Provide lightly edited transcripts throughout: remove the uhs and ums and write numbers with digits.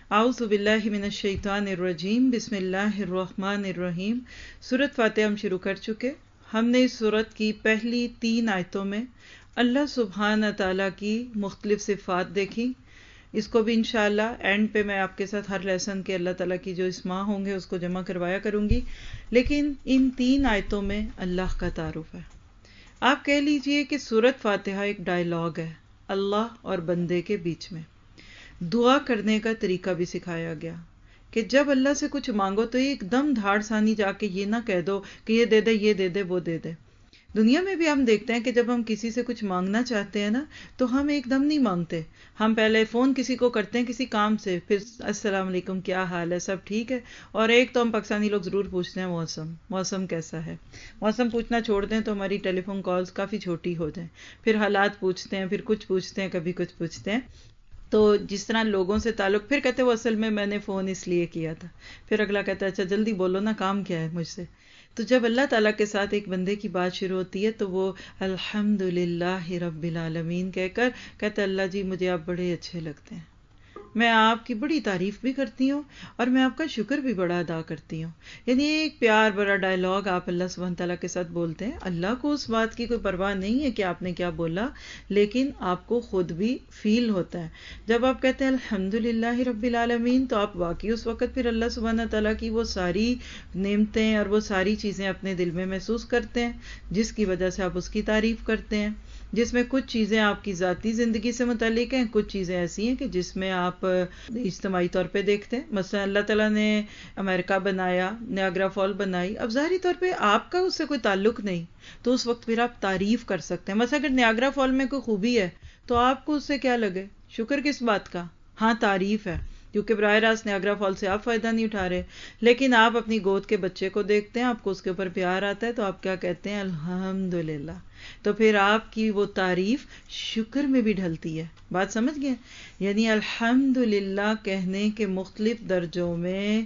اعوذ باللہ من الشیطان الرجیم بسم اللہ الرحمن الرحیم۔ سورۃ فاتحہ ہم شروع کر چکے۔ ہم نے اس سورت کی پہلی 3 آیتوں میں اللہ سبحانہ تعالیٰ کی مختلف صفات دیکھی۔ اس کو بھی انشاءاللہ اینڈ پہ میں آپ کے ساتھ ہر لیسن کے اللہ تعالیٰ کی جو اسماء ہوں گے اس کو جمع کروایا کروں گی، لیکن ان 3 آیتوں میں اللہ کا تعارف ہے۔ آپ کہہ لیجئے کہ سورۃ فاتحہ ایک ڈائلاگ ہے اللہ اور بندے کے بیچ میں۔ دعا کرنے کا طریقہ بھی سکھایا گیا کہ جب اللہ سے کچھ مانگو تو ایک دم دھاڑ ثانی جا کے یہ نہ کہہ دو کہ یہ دے دے، یہ دے دے، وہ دے دے۔ دنیا میں بھی ہم دیکھتے ہیں کہ جب ہم کسی سے کچھ مانگنا چاہتے ہیں نا تو ہم ایک دم نہیں مانگتے۔ ہم پہلے فون کسی کو کرتے ہیں کسی کام سے، پھر السلام علیکم، کیا حال ہے، سب ٹھیک ہے، اور ایک تو ہم پاکستانی لوگ ضرور پوچھتے ہیں موسم کیسا ہے۔ موسم پوچھنا چھوڑ دیں تو ہماری ٹیلی فون کالز کافی چھوٹی ہو جائیں، پھر حالات پوچھتے ہیں، پھر کچھ پوچھتے ہیں، کبھی کچھ پوچھتے ہیں۔ تو جس طرح لوگوں سے تعلق، پھر کہتے وہ اصل میں نے فون اس لیے کیا تھا، پھر اگلا کہتا ہے اچھا جلدی بولو نا، کام کیا ہے مجھ سے۔ تو جب اللہ تعالیٰ کے ساتھ ایک بندے کی بات شروع ہوتی ہے تو وہ الحمدللہ رب العالمین کہہ کر کہتا ہے اللہ جی مجھے آپ بڑے اچھے لگتے ہیں، میں آپ کی بڑی تعریف بھی کرتی ہوں اور میں آپ کا شکر بھی بڑا ادا کرتی ہوں۔ یعنی ایک پیار بڑا ڈائلاگ آپ اللہ سبحانہ تعالیٰ کے ساتھ بولتے ہیں۔ اللہ کو اس بات کی کوئی پرواہ نہیں ہے کہ آپ نے کیا بولا، لیکن آپ کو خود بھی فیل ہوتا ہے جب آپ کہتے ہیں الحمدللہ رب العالمین، تو آپ واقعی اس وقت پھر اللہ سبحانہ تعالیٰ کی وہ ساری نعمتیں اور وہ ساری چیزیں اپنے دل میں محسوس کرتے ہیں جس کی وجہ سے آپ اس کی تعریف کرتے ہیں، جس میں کچھ چیزیں آپ کی ذاتی زندگی سے متعلق ہیں، کچھ چیزیں ایسی ہیں کہ جس میں آپ اجتماعی طور پہ دیکھتے ہیں۔ مثلا اللہ تعالیٰ نے امریکہ بنایا، نیاگرا فال بنائی، اب ظاہری طور پہ آپ کا اس سے کوئی تعلق نہیں، تو اس وقت پھر آپ تعریف کر سکتے ہیں۔ مثلا اگر نیاگرا فال میں کوئی خوبی ہے تو آپ کو اس سے کیا لگے، شکر کس بات کا؟ ہاں تعریف ہے، کیونکہ براہ راست نیاگرا فال سے آپ فائدہ نہیں اٹھا رہے، لیکن آپ اپنی گود کے بچے کو دیکھتے ہیں، آپ کو اس کے اوپر پیار آتا ہے تو آپ کیا کہتے ہیں الحمدللہ۔ تو پھر آپ کی وہ تعریف شکر میں بھی ڈھلتی ہے۔ بات سمجھ گئے؟ یعنی الحمدللہ کہنے کے مختلف درجوں میں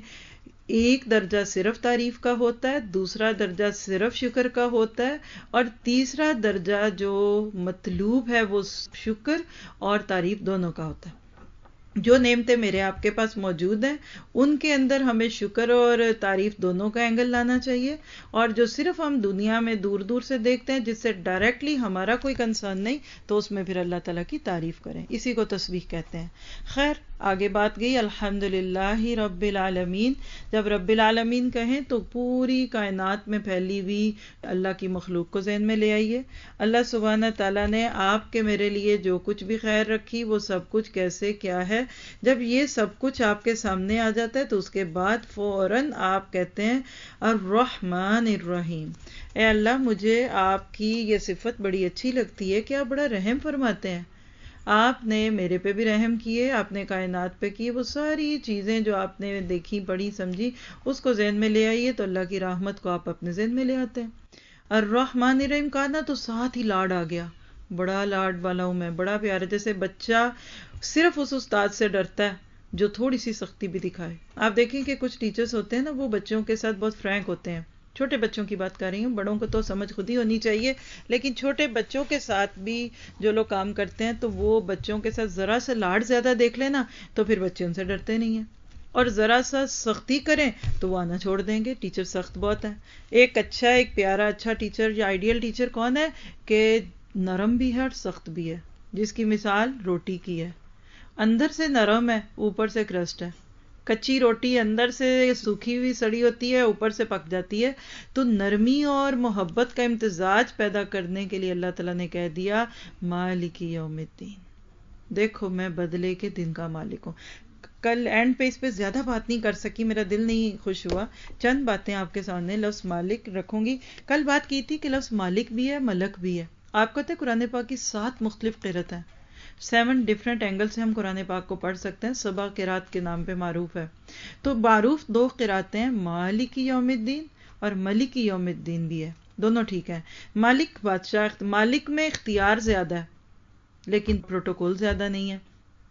ایک درجہ صرف تعریف کا ہوتا ہے، دوسرا درجہ صرف شکر کا ہوتا ہے، اور تیسرا درجہ جو مطلوب ہے وہ شکر اور تعریف دونوں کا ہوتا ہے۔ جو نعمتیں میرے آپ کے پاس موجود ہیں ان کے اندر ہمیں شکر اور تعریف دونوں کا اینگل لانا چاہیے، اور جو صرف ہم دنیا میں دور دور سے دیکھتے ہیں جس سے ڈائریکٹلی ہمارا کوئی کنسرن نہیں، تو اس میں پھر اللہ تعالیٰ کی تعریف کریں، اسی کو تسبیح کہتے ہیں۔ خیر آگے بات گئی الحمدللہ رب العالمین۔ جب رب العالمین کہیں تو پوری کائنات میں پھیلی ہوئی اللہ کی مخلوق کو ذہن میں لے آئیے۔ اللہ سبحانہ تعالیٰ نے آپ کے میرے لیے جو کچھ بھی خیر رکھی وہ سب کچھ کیسے کیا ہے، جب یہ سب کچھ آپ کے سامنے آ جاتا ہے تو اس کے بعد فوراً آپ کہتے ہیں الرحمن الرحیم۔ اے اللہ مجھے آپ کی یہ صفت بڑی اچھی لگتی ہے کہ آپ بڑا رحم فرماتے ہیں، آپ نے میرے پہ بھی رحم کیے، آپ نے کائنات پہ کیے، وہ ساری چیزیں جو آپ نے دیکھی پڑھی سمجھی اس کو ذہن میں لے آئیے تو اللہ کی رحمت کو آپ اپنے ذہن میں لے آتے ہیں۔ الرحمن الرحیم کہا نا تو ساتھ ہی لاڈ آ گیا، بڑا لاڈ والا ہوں میں، بڑا پیارا، جیسے بچہ صرف اس استاد سے ڈرتا ہے جو تھوڑی سی سختی بھی دکھائے۔ آپ دیکھیں کہ کچھ ٹیچرز ہوتے ہیں نا وہ بچوں کے ساتھ بہت فرینک ہوتے ہیں، چھوٹے بچوں کی بات کر رہی ہوں، بڑوں کو تو سمجھ خود ہی ہونی چاہیے، لیکن چھوٹے بچوں کے ساتھ بھی جو لوگ کام کرتے ہیں تو وہ بچوں کے ساتھ ذرا سا لاڈ زیادہ دیکھ لیں نا تو پھر بچے ان سے ڈرتے نہیں ہیں، اور ذرا سا سختی کریں تو وہ آنا چھوڑ دیں گے۔ ٹیچر سخت بہت ہے۔ ایک اچھا، ایک پیارا اچھا ٹیچر یا آئیڈیل ٹیچر کون ہے کہ نرم بھی ہے اور سخت بھی ہے، جس کی مثال روٹی کی ہے، اندر سے نرم ہے اوپر سے کرسٹ ہے۔ کچی روٹی اندر سے سوکھی ہوئی سڑی ہوتی ہے، اوپر سے پک جاتی ہے، تو نرمی اور محبت کا امتزاج پیدا کرنے کے لیے اللہ تعالیٰ نے کہہ دیا مالک یوم الدین، دیکھو میں بدلے کے دن کا مالک ہوں۔ کل اینڈ پہ اس پہ زیادہ بات نہیں کر سکی، میرا دل نہیں خوش ہوا، چند باتیں آپ کے سامنے لفظ مالک رکھوں گی۔ کل بات کی تھی کہ لفظ مالک بھی ہے، ملک بھی ہے۔ آپ کو پتہ ہے قرآن پاک کی 7 مختلف قرأت ہیں، 7 ڈفرینٹ اینگل سے ہم قرآن پاک کو پڑھ سکتے ہیں، 7 قرأت کے نام پہ معروف ہے۔ تو معروف 2 قرأتیں ہیں، مالک یوم الدین اور ملک یوم الدین بھی ہے، دونوں ٹھیک ہیں۔ مالک بادشاہ، مالک میں اختیار زیادہ ہے لیکن پروٹوکول زیادہ نہیں ہے،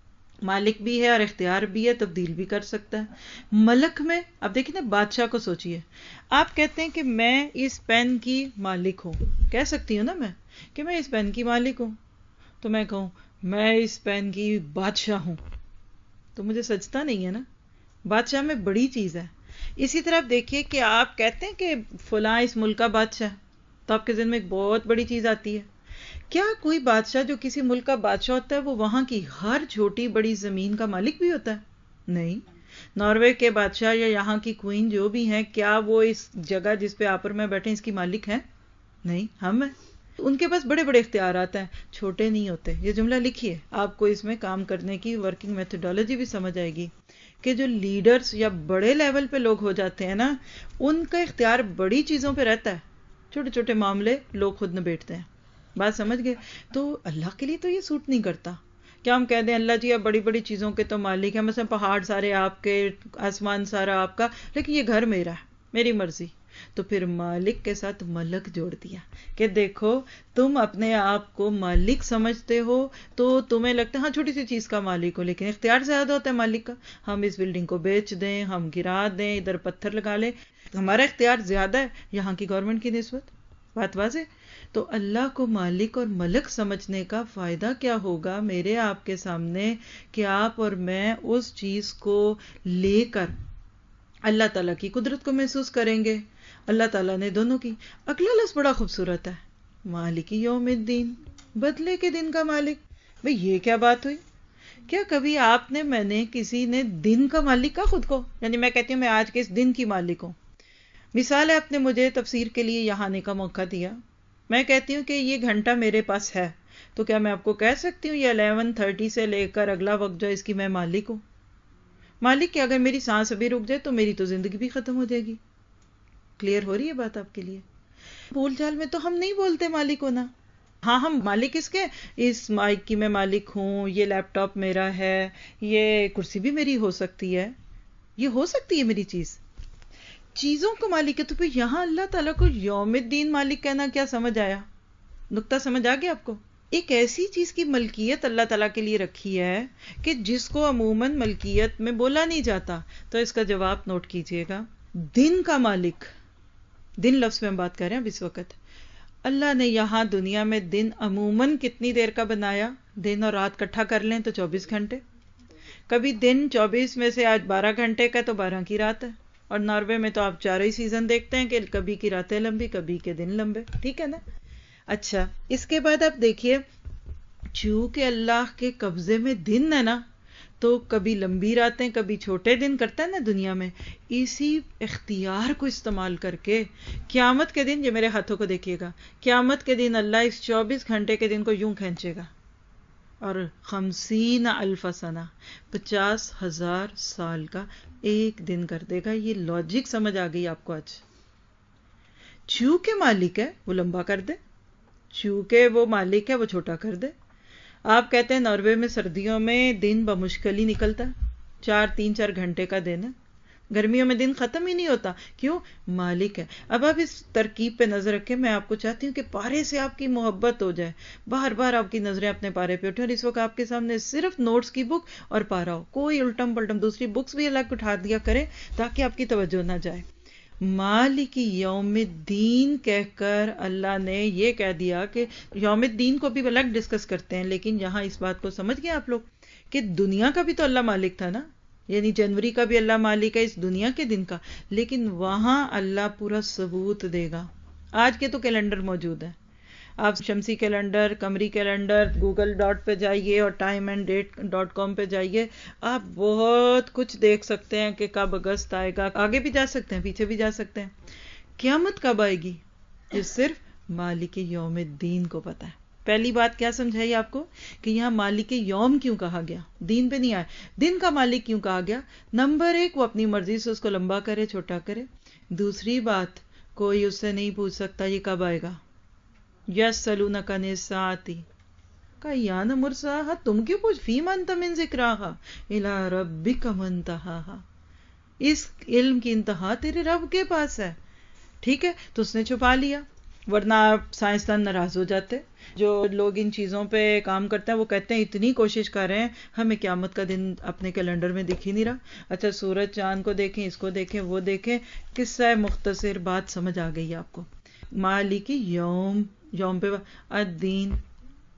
مالک بھی ہے اور اختیار بھی ہے، تبدیل بھی کر سکتا ہے۔ ملک میں اب دیکھیں نا، بادشاہ کو سوچئے، آپ کہتے ہیں کہ میں اس پین کی مالک ہوں، کہہ سکتی ہوں نا میں کہ میں اس پین کی مالک ہوں، تو میں کہوں میں اس پین کی بادشاہ ہوں، تو مجھے سجتا نہیں ہے نا. بادشاہ میں بڑی چیز ہے. اسی طرح آپ دیکھیے کہ آپ کہتے ہیں کہ فلاں اس ملک کا بادشاہ ہے تو آپ کے ذہن میں ایک بہت بڑی چیز آتی ہے. کیا کوئی بادشاہ جو کسی ملک کا بادشاہ ہوتا ہے وہ وہاں کی ہر چھوٹی بڑی زمین کا مالک بھی ہوتا ہے؟ نہیں. ناروے کے بادشاہ یا یہاں کی کوئین جو بھی ہیں کیا وہ اس جگہ جس پہ آپ اور میں بیٹھے اس کی مالک ہیں؟ نہیں، ہم ہیں. ان کے پاس بڑے بڑے اختیارات ہیں، چھوٹے نہیں ہوتے. یہ جملہ لکھیے، آپ کو اس میں کام کرنے کی ورکنگ میتھڈالوجی بھی سمجھ آئے گی کہ جو لیڈرز یا بڑے لیول پہ لوگ ہو جاتے ہیں نا، ان کا اختیار بڑی چیزوں پہ رہتا ہے، چھوٹے چھوٹے معاملے لوگ خود نبیٹتے ہیں. بات سمجھ گئے؟ تو اللہ کے لیے تو یہ سوٹ نہیں کرتا. کیا ہم کہہ دیں اللہ جی آپ بڑی بڑی چیزوں کے تو مالک ہیں، مثلا پہاڑ سارے آپ کے، آسمان سارا آپ کا، لیکن یہ گھر میرا ہے، میری مرضی. تو پھر مالک کے ساتھ ملک جوڑ دیا کہ دیکھو تم اپنے آپ کو مالک سمجھتے ہو تو تمہیں لگتا ہے ہاں چھوٹی سی چیز کا مالک ہو، لیکن اختیار زیادہ ہوتا ہے مالک کا. ہم اس بلڈنگ کو بیچ دیں، ہم گرا دیں، ادھر پتھر لگا لیں، ہمارا اختیار زیادہ ہے یہاں کی گورنمنٹ کی نسبت. بات واضح؟ تو اللہ کو مالک اور ملک سمجھنے کا فائدہ کیا ہوگا میرے آپ کے سامنے کہ آپ اور میں اس چیز کو لے کر اللہ تعالیٰ کی قدرت کو محسوس کریں گے. اللہ تعالیٰ نے دونوں کی. اگلا لفظ بڑا خوبصورت ہے، مالک یوم الدین، بدلے کے دن کا مالک. بھئی یہ کیا بات ہوئی؟ کیا کبھی آپ نے، میں نے، کسی نے دن کا مالک کہا خود کو؟ یعنی میں کہتی ہوں میں آج کے اس دن کی مالک ہوں. مثال ہے، آپ نے مجھے تفسیر کے لیے یہاں آنے کا موقع دیا، میں کہتی ہوں کہ یہ گھنٹہ میرے پاس ہے، تو کیا میں آپ کو کہہ سکتی ہوں یہ 11:30 سے لے کر اگلا وقت جو اس کی میں مالک ہوں؟ مالک کہ اگر میری سانس ابھی رک جائے تو میری تو زندگی بھی ختم ہو جائے گی. کلیئر ہو رہی ہے بات آپ کے لیے؟ بول چال میں تو ہم نہیں بولتے مالک ہونا. ہاں ہم مالک اس کے، اس مائک کی میں مالک ہوں، یہ لیپ ٹاپ میرا ہے، یہ کرسی بھی میری ہو سکتی ہے، یہ ہو سکتی ہے میری چیز. چیزوں کو مالک ہے. تو پھر یہاں اللہ تعالیٰ کو یوم الدین مالک کہنا کیا سمجھ آیا؟ نقطہ سمجھ آ گیا آپ کو؟ ایک ایسی چیز کی ملکیت اللہ تعالیٰ کے لیے رکھی ہے کہ جس کو عموماً ملکیت میں بولا نہیں جاتا. تو اس کا جواب نوٹ کیجئے گا، دن کا مالک. دن لفظ میں ہم بات کر رہے ہیں اب اس وقت. اللہ نے یہاں دنیا میں دن عموماً کتنی دیر کا بنایا؟ دن اور رات کٹھا کر لیں تو 24 گھنٹے. کبھی دن 24 میں سے آج 12 گھنٹے کا تو 12 کی رات ہے. اور ناروے میں تو آپ 4 ہی سیزن دیکھتے ہیں کہ کبھی کی راتیں لمبی، کبھی کے دن لمبے. ٹھیک ہے نا؟ اچھا، اس کے بعد آپ دیکھیے، چونکہ اللہ کے قبضے میں دن ہے نا، تو کبھی لمبی راتیں کبھی چھوٹے دن کرتا ہے نا دنیا میں. اسی اختیار کو استعمال کر کے قیامت کے دن، یہ میرے ہاتھوں کو دیکھیے گا، قیامت کے دن اللہ اس 24 گھنٹے کے دن کو یوں کھینچے گا اور 50,000 سنہ، 50,000 سال کا ایک دن کر دے گا. یہ لاجک سمجھ آ گئی آپ کو آج؟ چونکہ مالک ہے وہ لمبا کر دے، چونکہ وہ مالک ہے وہ چھوٹا کر دے. آپ کہتے ہیں ناروے میں سردیوں میں دن بمشکل ہی نکلتا ہے، 3-4 گھنٹے کا دن ہے. گرمیوں میں دن ختم ہی نہیں ہوتا. کیوں؟ مالک ہے. اب آپ اس ترکیب پہ نظر رکھیں. میں آپ کو چاہتی ہوں کہ پارے سے آپ کی محبت ہو جائے، بار بار آپ کی نظریں اپنے پارے پہ اٹھیں، اور اس وقت آپ کے سامنے صرف نوٹس کی بک اور پارا ہو، کوئی الٹم پلٹم دوسری بکس بھی الگ اٹھا دیا کریں تاکہ آپ کی توجہ نہ جائے. مالک یوم الدین کہہ کر اللہ نے یہ کہہ دیا کہ یوم الدین کو بھی الگ ڈسکس کرتے ہیں، لیکن یہاں اس بات کو سمجھ گئے آپ لوگ کہ دنیا کا بھی تو اللہ مالک تھا نا، یعنی جنوری کا بھی اللہ مالک ہے اس دنیا کے دن کا، لیکن وہاں اللہ پورا ثبوت دے گا. آج کے تو کیلنڈر موجود ہیں، آپ شمسی کیلنڈر، قمری کیلنڈر، گوگل ڈاٹ پہ جائیے اور timeanddate.com پہ جائیے، آپ بہت کچھ دیکھ سکتے ہیں کہ کب اگست آئے گا. آگے بھی جا سکتے ہیں، پیچھے بھی جا سکتے ہیں. قیامت کب آئے گی یہ صرف مالک یوم الدین کو پتا ہے. پہلی بات کیا سمجھائی آپ کو کہ یہاں مالک یوم کیوں کہا گیا، دین پہ نہیں آیا. دن کا مالک کیوں کہا گیا؟ نمبر 1، وہ اپنی مرضی سے اس کو لمبا کرے چھوٹا کرے. دوسری بات، کوئی اس سے نہیں پوچھ سکتا یہ کب آئے گا. یسألونک عن الساعۃ کایان مرساہا، تم کیوں پوچھ، فیما انت من ذکراہا الی ربک منتہاہا، اس علم کی انتہا تیرے رب کے پاس ہے. ٹھیک ہے، تو اس نے چھپا لیا، ورنہ سائنسدان ناراض ہو جاتے. جو لوگ ان چیزوں پہ کام کرتے ہیں وہ کہتے ہیں اتنی کوشش کر رہے ہیں، ہمیں قیامت کا دن اپنے کیلنڈر میں دکھ ہی نہیں رہا. اچھا سورج چاند کو دیکھیں، اس کو دیکھیں، وہ دیکھیں. قصہ مختصر بات سمجھ آ گئی آپ کو. مالک یوم، یوم پہ الدین،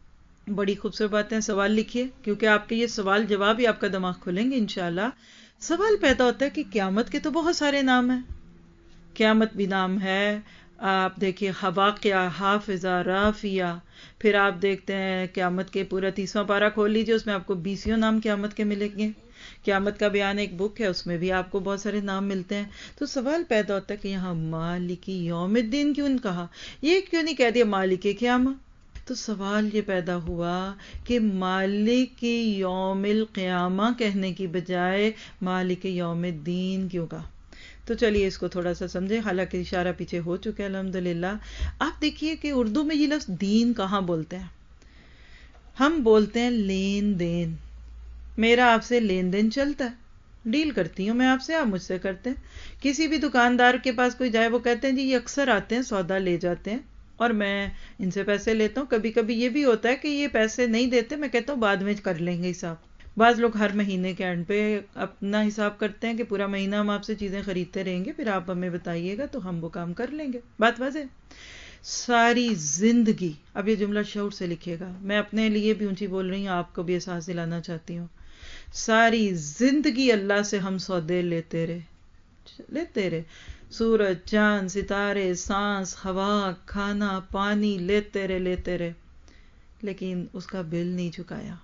بڑی خوبصورت باتیں. سوال لکھیے کیونکہ آپ کے یہ سوال جواب ہی آپ کا دماغ کھولیں گے انشاءاللہ. سوال پیدا ہوتا ہے کہ قیامت کے تو بہت سارے نام ہیں. قیامت بھی نام ہے. آپ دیکھیے واقعہ، حافظہ، رافیہ. پھر آپ دیکھتے ہیں قیامت کے پورا 30واں پارہ کھول لیجیے، اس میں آپ کو 20 نام قیامت کے ملیں گے. قیامت کا بیان ایک بک ہے، اس میں بھی آپ کو بہت سارے نام ملتے ہیں. تو سوال پیدا ہوتا ہے کہ یہاں مالک یوم الدین کیوں کہا، یہ کیوں نہیں کہہ دیا مالک قیامت. تو سوال یہ پیدا ہوا کہ مالک یوم القیامہ کہنے کی بجائے مالک یوم الدین کیوں کہا. تو چلیے اس کو تھوڑا سا سمجھیں، حالانکہ اشارہ پیچھے ہو چکا ہے الحمدللہ. آپ دیکھیے کہ اردو میں یہ لفظ دین کہاں بولتے ہیں. ہم بولتے ہیں لین دین. میرا آپ سے لین دین چلتا ہے، ڈیل کرتی ہوں میں آپ سے، آپ مجھ سے کرتے ہیں. کسی بھی دکاندار کے پاس کوئی جائے، وہ کہتے ہیں جی یہ اکثر آتے ہیں سودا لے جاتے ہیں اور میں ان سے پیسے لیتا ہوں. کبھی کبھی یہ بھی ہوتا ہے کہ یہ پیسے نہیں دیتے، میں کہتا ہوں بعد میں کر لیں گے حساب. بعض لوگ ہر مہینے کے اینڈ پہ اپنا حساب کرتے ہیں کہ پورا مہینہ ہم آپ سے چیزیں خریدتے رہیں گے، پھر آپ ہمیں بتائیے گا تو ہم وہ کام کر لیں گے. بات واضح. ساری زندگی، اب یہ جملہ شعور سے لکھیے گا، میں اپنے لیے بھی اونچی بول رہی ہوں، آپ کو بھی احساس دلانا چاہتی ہوں. ساری زندگی اللہ سے ہم سودے لیتے رہے. سورج، چاند، ستارے، سانس، ہوا، کھانا، پانی لیتے رہے، لیکن اس کا بل نہیں چکایا.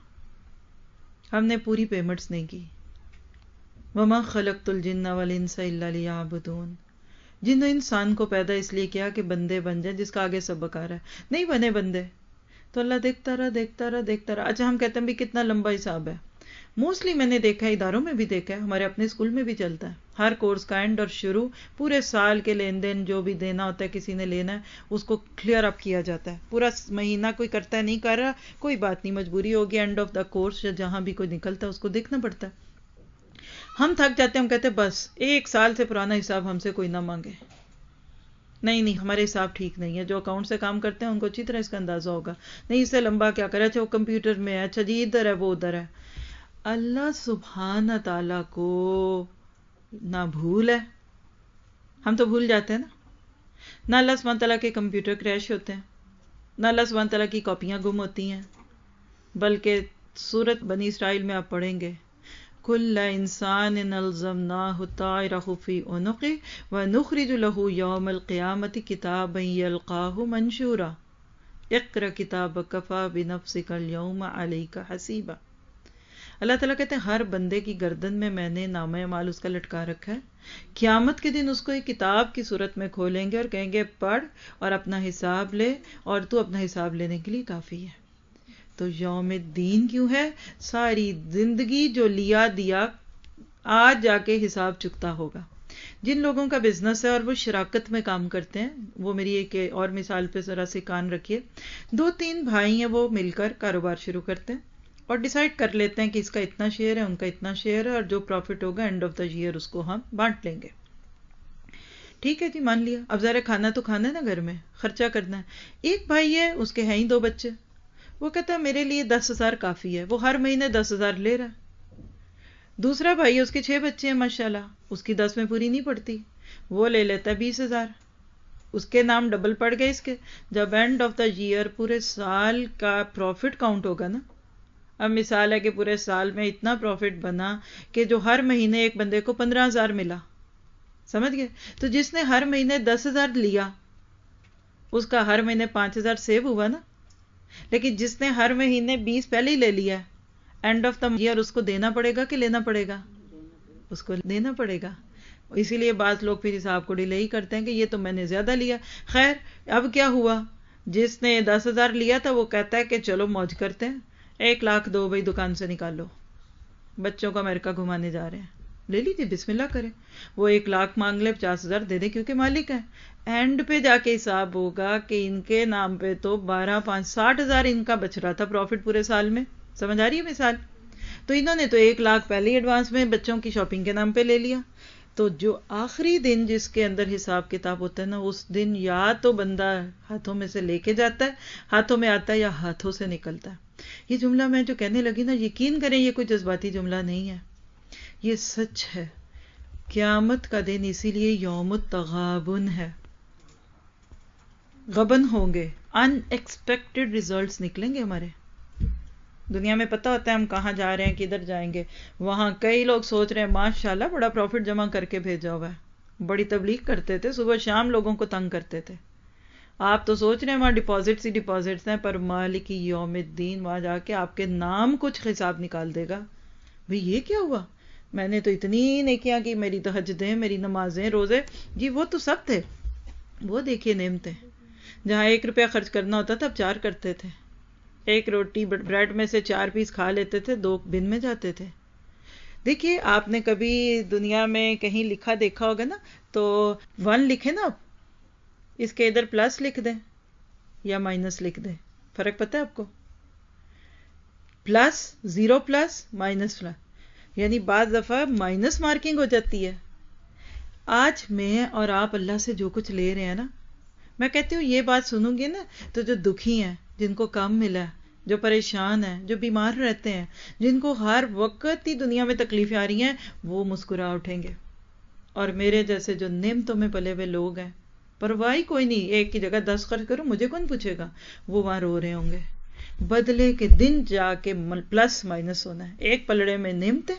ہم نے پوری پیمنٹس نہیں کی. وَمَا خَلَقْتُ الْجِنَّ وَالْإِنسَ إِلَّا لِيَعْبُدُونَ. جن انسان کو پیدا اس لیے کیا کہ بندے بن جائیں، جس کا آگے سبق آ رہا ہے. نہیں بنے بندے تو اللہ دیکھتا رہا. اچھا ہم کہتے ہیں بھی کتنا لمبا حساب ہے. موسٹلی میں نے دیکھا ہے، اداروں میں بھی دیکھا ہے، ہمارے اپنے اسکول میں بھی چلتا ہے. ہر کورس کا اینڈ اور شروع پورے سال کے لین دین جو بھی دینا ہوتا ہے، کسی نے لینا ہے اس کو کلیئر اپ کیا جاتا ہے. پورا مہینہ کوئی کرتا ہے، نہیں کر رہا کوئی بات نہیں، مجبوری ہوگی، اینڈ آف دا کورس جہاں بھی کوئی نکلتا ہے اس کو دیکھنا پڑتا ہے. ہم تھک جاتے ہیں، ہم کہتے ہیں بس 1 سال سے پرانا حساب ہم سے کوئی نہ مانگے. نہیں ہمارے حساب ٹھیک نہیں ہے. جو اکاؤنٹ سے کام کرتے ہیں ان کو اچھی طرح اس کا اندازہ ہوگا. نہیں اس سے لمبا کیا کرے، اچھا وہ کمپیوٹر میں ہے، اچھا جی ادھر ہے وہ ادھر ہے. اللہ سبحانہ تعالیٰ کو نہ بھول ہے، ہم تو بھول جاتے ہیں نا. نہ اللہ سبحانہ تعالیٰ کے کمپیوٹر کریش ہوتے ہیں، نہ اللہ سبحانہ تعالیٰ کی کاپیاں گم ہوتی ہیں. بلکہ سورۃ بنی اسرائیل میں آپ پڑھیں گے کل انسان الزمناہ طائرہ فی عنقہ ونخرج لہ یوم القیامۃ کتابا یلقاہ منشورا اقرأ کتابک کفی بنفسک الیوم علیک حسیبا. اللہ تعالیٰ کہتے ہیں ہر بندے کی گردن میں نے نامہ اعمال اس کا لٹکا رکھا ہے. قیامت کے دن اس کو ایک کتاب کی صورت میں کھولیں گے اور کہیں گے پڑھ اور اپنا حساب لے، اور تو اپنا حساب لینے کے لیے کافی ہے. تو یوم الدین کیوں ہے؟ ساری زندگی جو لیا دیا آج جا کے حساب چکتا ہوگا. جن لوگوں کا بزنس ہے اور وہ شراکت میں کام کرتے ہیں، وہ میری ایک اور مثال پہ ذرا سے کان رکھیے. 2-3 بھائی ہیں، وہ مل کر کاروبار شروع کرتے ہیں اور ڈیسائیڈ کر لیتے ہیں کہ اس کا اتنا شیئر ہے، ان کا اتنا شیئر ہے، اور جو پروفٹ ہوگا اینڈ آف دا ایئر اس کو ہم بانٹ لیں گے. ٹھیک ہے جی، مان لیا. اب ذرا کھانا تو کھانا ہے نا، گھر میں خرچہ کرنا ہے. ایک بھائی ہے، اس کے ہیں ہی 2 بچے، وہ کہتا ہے میرے لیے 10,000 کافی ہے، وہ ہر مہینے 10,000 لے رہا ہے. دوسرا بھائی ہے، اس کے 6 بچے ہیں ماشاءاللہ، اس کی 10 میں پوری نہیں پڑتی، وہ لے لیتا ہے 20,000. اس کے نام ڈبل پڑ گئے اس کے. جب اینڈ آف دا ایئر پورے سال کا پروفٹ کاؤنٹ ہوگا نا، اب مثال ہے کہ پورے سال میں اتنا پروفٹ بنا کہ جو ہر مہینے ایک بندے کو 15,000 ملا، سمجھ گئے؟ تو جس نے ہر مہینے 10,000 لیا اس کا ہر مہینے 5,000 سیو ہوا نا. لیکن جس نے ہر مہینے 20 پہلے ہی لے لیا، اینڈ آف دا ایئر اس کو دینا پڑے گا کہ لینا پڑے گا؟ اس کو دینا پڑے گا. اسی لیے بعض لوگ پھر حساب کو ڈیلے ہی کرتے ہیں کہ یہ تو میں نے زیادہ لیا. خیر اب کیا ہوا، جس نے 10,000 لیا تھا وہ کہتا ہے کہ چلو موج کرتے ہیں، 1 لاکھ دو بھائی دکان سے نکالو، بچوں کو امریکہ گھمانے جا رہے ہیں، لے لیجیے بسم اللہ کریں. وہ 1 لاکھ مانگ لے، 50,000 دے دے کیونکہ مالک ہے. اینڈ پہ جا کے حساب ہوگا کہ ان کے نام پہ تو 60,000 ان کا بچ رہا تھا پروفٹ پورے سال میں. سمجھ آ رہی ہے مثال؟ تو انہوں نے تو 1 لاکھ پہلے ہی ایڈوانس میں بچوں کی شاپنگ کے نام پہ لے لیا. تو جو آخری دن جس کے اندر حساب کتاب ہوتا ہے نا، اس دن یا تو بندہ ہاتھوں میں سے لے کے جاتا ہے، ہاتھوں میں آتا ہے، یا ہاتھوں سے نکلتا ہے. یہ جملہ میں جو کہنے لگی نا، یقین کریں یہ کوئی جذباتی جملہ نہیں ہے، یہ سچ ہے. قیامت کا دن اسی لیے یوم التغابن ہے. غبن ہوں گے، ان ایکسپیکٹڈ ریزلٹس نکلیں گے ہمارے. دنیا میں پتہ ہوتا ہے ہم کہاں جا رہے ہیں، کدھر جائیں گے. وہاں کئی لوگ سوچ رہے ہیں ماشاءاللہ بڑا پروفٹ جمع کر کے بھیجا ہوا ہے. بڑی تبلیغ کرتے تھے، صبح شام لوگوں کو تنگ کرتے تھے. آپ تو سوچ رہے ہیں وہاں ڈپازٹس ہی ڈپازٹس ہیں، پر مالک یوم الدین وہاں جا کے آپ کے نام کچھ حساب نکال دے گا. بھئی یہ کیا ہوا؟ میں نے تو اتنی نیکیاں کی، میری تہجدیں، میری نمازیں، روزے. جی وہ تو سب تھے. وہ دیکھیے نعمتیں. جہاں 1 روپیہ خرچ کرنا ہوتا تھا اب 4 کرتے تھے. 1 روٹی بریڈ میں سے 4 پیس کھا لیتے تھے، 2 بن میں جاتے تھے. دیکھیے آپ نے کبھی دنیا میں کہیں لکھا دیکھا ہوگا نا، تو 1 لکھے نا آپ، اس کے ادھر پلس لکھ دیں یا مائنس لکھ دیں، فرق پتہ ہے آپ کو؟ پلس، 0 پلس، مائنس پلس، یعنی بعض دفعہ مائنس مارکنگ ہو جاتی ہے. آج میں اور آپ اللہ سے جو کچھ لے رہے ہیں نا، میں کہتی ہوں یہ بات سنوں گے نا تو جو دکھی ہیں، جن کو کم ملا ہے، جو پریشان ہیں، جو بیمار رہتے ہیں، جن کو ہر وقت ہی دنیا میں تکلیفیں آ رہی ہیں، وہ مسکرا اٹھیں گے. اور میرے جیسے جو نعمتوں میں پلے ہوئے لوگ ہیں، پرواہ کوئی نہیں، 1 کی جگہ 10 خرچ کروں، مجھے کون پوچھے گا، وہ وہاں رو رہے ہوں گے. بدلے کے دن جا کے پلس مائنس ہونا ہے. ایک پلڑے میں نعمتیں،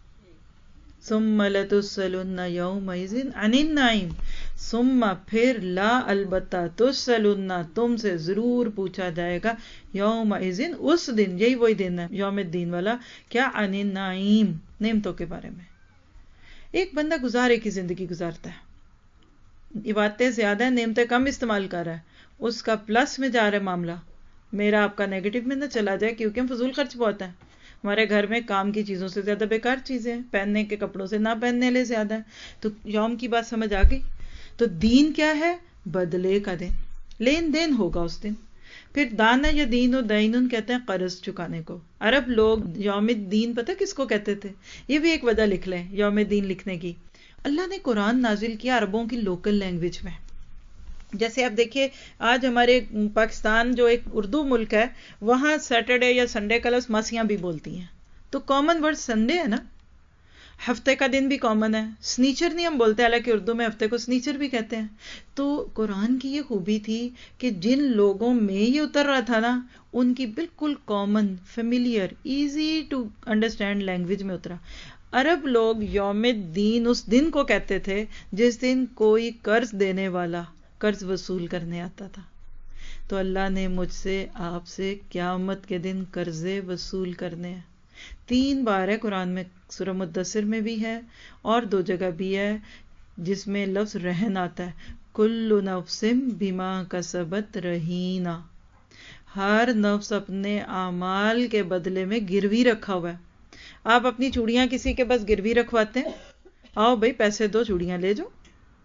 ثم لتسألن یومئذ عن النعیم، ثم پھر لا البتہ تسألن تم سے ضرور پوچھا جائے گا، یومئذ اس دن، یہی وہی دن ہے یوم الدین والا، کیا؟ عن النعیم، نعمتوں کے بارے میں. ایک بندہ گزارے کی زندگی گزارتا ہے، عبادتیں زیادہ ہیں، نعمتیں کم استعمال کر رہا ہے، اس کا پلس میں جا رہا ہے معاملہ، میرا آپ کا نیگیٹو میں نہ چلا جائے، کیونکہ ہم فضول خرچ بہت ہیں. ہمارے گھر میں کام کی چیزوں سے زیادہ بیکار چیزیں ہیں، پہننے کے کپڑوں سے نہ پہننے لے زیادہ ہیں. تو یوم کی بات سمجھ آ گئی؟ تو دین کیا ہے؟ بدلے کا دن، لین دین ہوگا اس دن. پھر دانا یا دین و دینن کہتے ہیں قرض چکانے کو. عرب لوگ یوم الدین پتہ کس کو کہتے تھے؟ یہ بھی ایک وجہ لکھ لیں یوم الدین لکھنے کی. اللہ نے قرآن نازل کیا عربوں کی لوکل لینگویج میں. جیسے آپ دیکھیے آج ہمارے پاکستان جو ایک اردو ملک ہے، وہاں سیٹرڈے یا سنڈے کا لفظ ماسیاں بھی بولتی ہیں، تو کامن ورڈ سنڈے ہے نا. ہفتے کا دن بھی کامن ہے، سنیچر نہیں ہم بولتے، حالانکہ اردو میں ہفتے کو سنیچر بھی کہتے ہیں. تو قرآن کی یہ خوبی تھی کہ جن لوگوں میں یہ اتر رہا تھا نا، ان کی بالکل common, familiar, easy to understand language میں اترا. عرب لوگ یوم الدین اس دن کو کہتے تھے جس دن کوئی قرض دینے والا قرض وصول کرنے آتا تھا. تو اللہ نے مجھ سے، آپ سے قیامت کے دن قرضے وصول کرنے ہیں. 3 بار ہے قرآن میں، سورہ مدثر میں بھی ہے اور 2 جگہ بھی ہے جس میں لفظ رہن آتا ہے. کل نفس بما کسبت رہینا، ہر نفس اپنے اعمال کے بدلے میں گروی رکھا ہوا ہے. آپ اپنی چوڑیاں کسی کے پاس گروی رکھواتے ہیں، آؤ بھائی پیسے دو چوڑیاں لے جاؤ.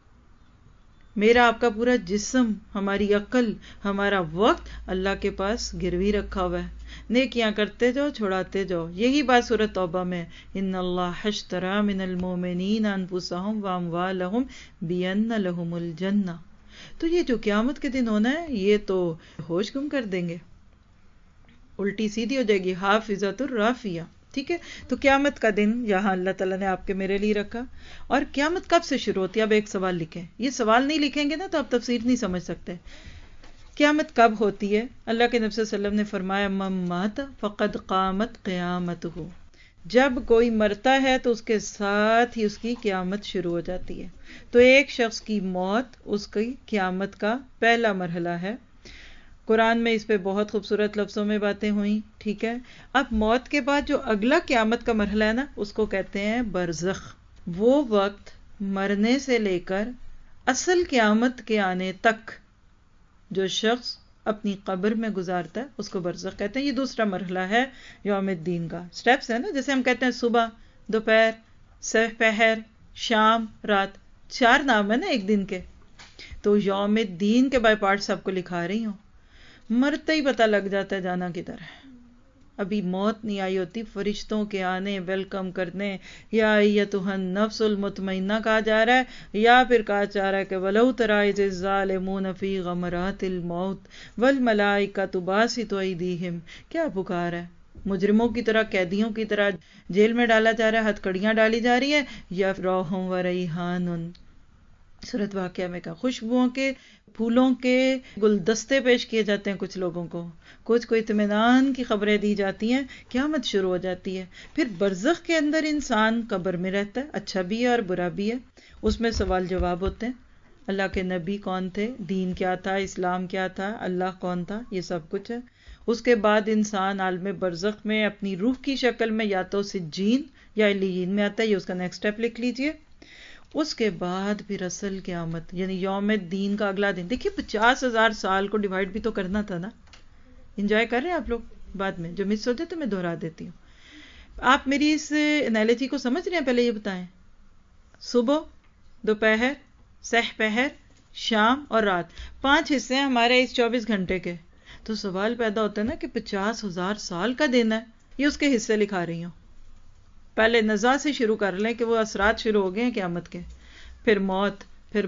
میرا آپ کا پورا جسم، ہماری عقل، ہمارا وقت اللہ کے پاس گروی رکھا ہوا ہے. نیکیاں کرتے جاؤ، چھڑاتے جاؤ. یہی بات سورۃ توبہ میں، ان اللہ اشتری من المؤمنین انفسهم واموالهم بان لهم الجنہ. تو یہ جو قیامت کے دن ہونا ہے، یہ تو ہوش گم کر دیں گے، الٹی سیدھی ہو جائے گی. حافظۃ الرافیہ. ٹھیک ہے، تو قیامت کا دن یہاں اللہ تعالیٰ نے آپ کے میرے لیے رکھا. اور قیامت کب سے شروع ہوتی ہے؟ اب ایک سوال لکھیں. یہ سوال نہیں لکھیں گے نا تو آپ تفسیر نہیں سمجھ سکتے. قیامت کب ہوتی ہے؟ اللہ کے نبی صلی اللہ علیہ وسلم نے فرمایا من مات فقد قامت قیامتہ. جب کوئی مرتا ہے تو اس کے ساتھ ہی اس کی قیامت شروع ہو جاتی ہے. تو ایک شخص کی موت اس کی قیامت کا پہلا مرحلہ ہے. قرآن میں اس پہ بہت خوبصورت لفظوں میں باتیں ہوئیں. ٹھیک ہے، اب موت کے بعد جو اگلا قیامت کا مرحلہ ہے نا، اس کو کہتے ہیں برزخ. وہ وقت مرنے سے لے کر اصل قیامت کے آنے تک جو شخص اپنی قبر میں گزارتا ہے اس کو برزخ کہتے ہیں. یہ دوسرا مرحلہ ہے یوم الدین کا. سٹیپس ہے نا، جیسے ہم کہتے ہیں صبح، دوپہر، سحر، شام، رات، 4 نام ہے نا ایک دن کے. تو یوم الدین کے بائی پارٹ سب کو لکھا رہی ہوں. مرتے ہی پتہ لگ جاتا ہے جانا کدھر ہے. ابھی موت نہیں آئی ہوتی، فرشتوں کے آنے، ویلکم کرنے، یا ایتھا النفس المطمئنہ کہا جا رہا ہے، یا پھر کہا جا رہا ہے کہ وَلَوْ تَرَىٰ إِذِ الظَّالِمُونَ فِي غَمَرَاتِ الْمَوْتِ وَالْمَلَائِكَةُ بَاسِطُو أَيْدِيهِمْ. کیا پکار ہے؟ مجرموں کی طرح، قیدیوں کی طرح جیل میں ڈالا جا رہا ہے، ہتھ کڑیاں ڈالی جا رہی ہیں، یا روح و ریحان. سورۃ واقعہ میں کہا خوشبوؤں کے پھولوں کے گلدستے پیش کیے جاتے ہیں کچھ لوگوں کو، کچھ کو اطمینان کی خبریں دی جاتی ہیں، قیامت شروع ہو جاتی ہے. پھر برزخ کے اندر انسان قبر میں رہتا ہے، اچھا بھی ہے اور برا بھی ہے، اس میں سوال جواب ہوتے ہیں. اللہ کے نبی کون تھے، دین کیا تھا، اسلام کیا تھا، اللہ کون تھا، یہ سب کچھ ہے. اس کے بعد انسان عالم برزخ میں اپنی روح کی شکل میں یا تو سجین یا علیین میں آتا ہے، یہ اس کا نیکسٹ اسٹیپ لکھ لیجئے. اس کے بعد پھر اصل قیامت یعنی یوم الدین کا اگلا دن. دیکھیے 50,000 سال کو ڈیوائیڈ بھی تو کرنا تھا نا. انجوائے کر رہے ہیں آپ لوگ؟ بعد میں جو مس ہوتے تو میں دہرا دیتی ہوں. آپ میری اس انالوجی کو سمجھ رہے ہیں؟ پہلے یہ بتائیں، صبح، دوپہر، سہ پہر، شام اور رات، 5 حصے ہیں ہمارے اس 24 گھنٹے کے. تو سوال پیدا ہوتا ہے نا کہ 50,000 سال کا دن ہے، یہ اس کے حصے لکھا رہی ہوں. پہلے نزا سے شروع کر لیں کہ وہ اثرات شروع ہو گئے ہیں قیامت کے، پھر موت، پھر